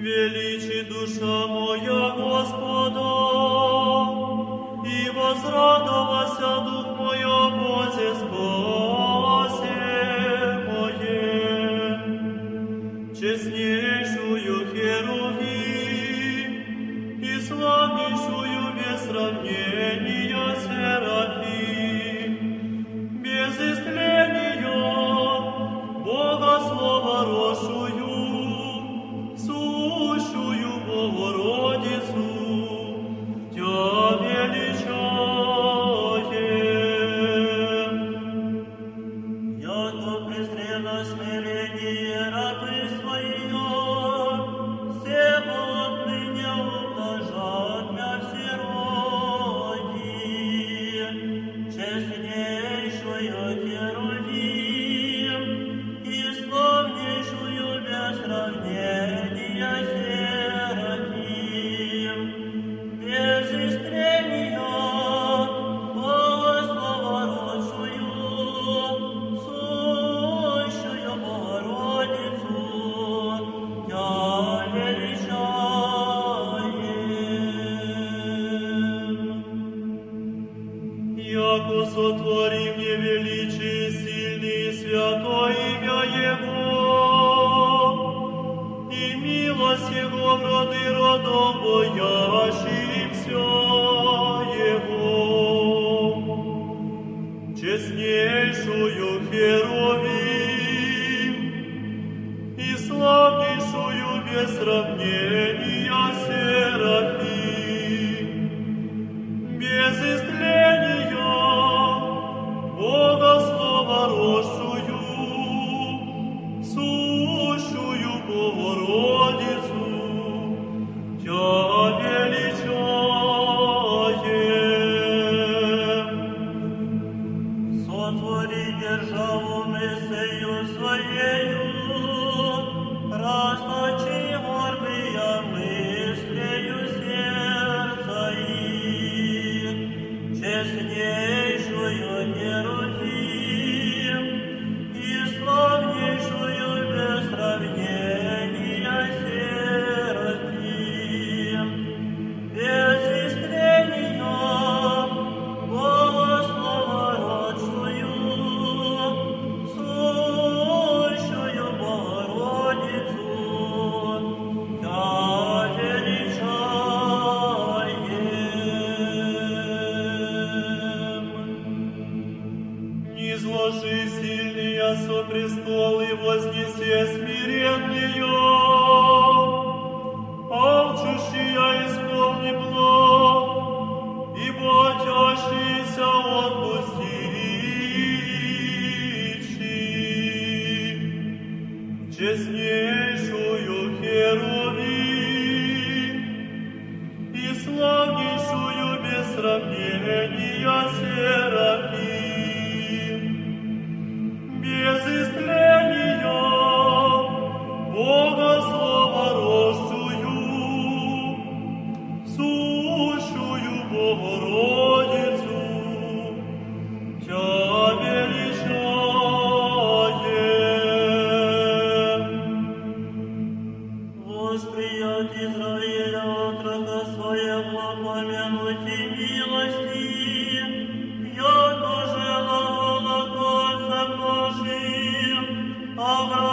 Величи душа моя Господа, и возрадовался дух мой о Бозе спасе моем. Честнейшую Херувим и славнейшую без сравнения Серафим, без истления Бога Слова росшую, сущую Богородицу, Тя величаем. Яко презрело смирение рабы Твоя, все отныне ублажат мя все роди. Честнейшую Херувим и славнейшую без сравнения Серафим, без истрения Бога словородшую, сущую Богородицу, Тя величаем. Яко сотвори мне величие сильный и святое имя Его, и милость Его в роды родом боящимся Его. Честнейшую Херувим и славнейшую без сравнения Серафим, без истления Бога Слова росшую, сущую Богородицу, Тя величаем. Сотвори державу мыслью Своею, расточи гордые мыслью сердца их. Честнейшую Херувим и славнейшую без сравнения Серафим, без истрения Бога словородшую, сущую Богородицу, Тя величаем. Низложи сильные со престол и вознесе смиренные, алчущие исполни благ, и боятящиеся отпустичи. Честнейшую Херувим и славнейшую без сравнения Серафим, без истления Бога Слова росшую, сущую Богородицу, Тя величаем. Восприят Израиля отрока своего помянуть и милости, я тоже глаголокосом нашим, Авраам